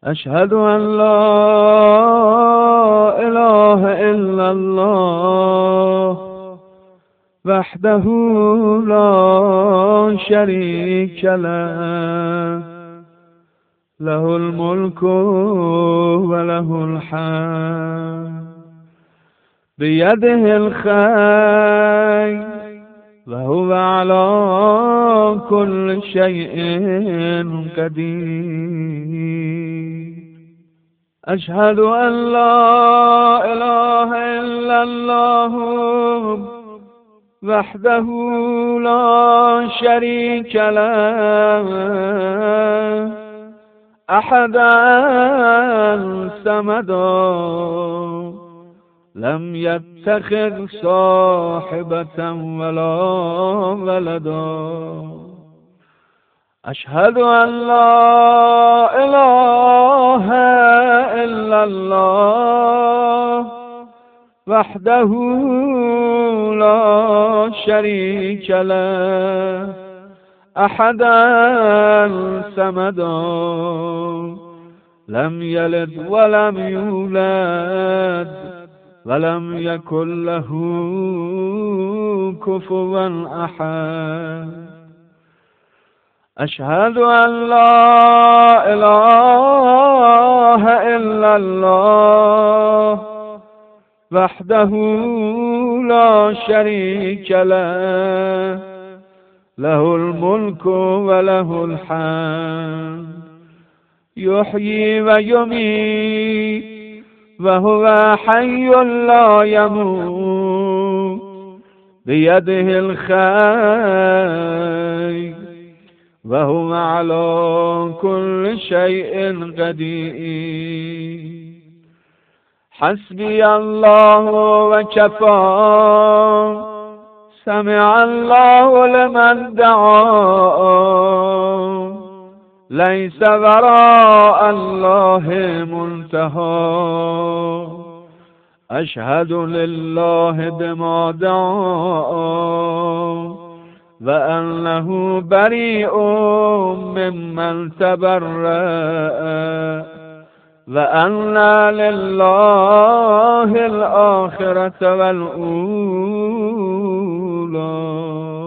أشهد أن لا إله إلا الله وحده لا شريك له، له الملك وله الحمد، بيده الخير وهو على كل شيء قدير. أشهد أن لا إله إلا الله وحده لا شريك له، أحدا صمدا لم يتخذ صاحبة ولا ولدا. أشهد أن لا إله إلا الله وحده لا شريك له، أحدا صمدا لم يلد ولم يولد ولم يكن له كفوا أحد. أشهد أن لا إله إلا الله وحده لا شريك له، له الملك وله الحمد، يحيي ويميت وهو حي لا يموت، بيده الخير وهو على كل شيء قدير. حسبي الله وكفى، سمع الله لمن دعا، ليس وراء الله منتهى. أشهد لله بما دعا وأنه بريء ممن تبرأ، وأن لله الآخرة والأولى.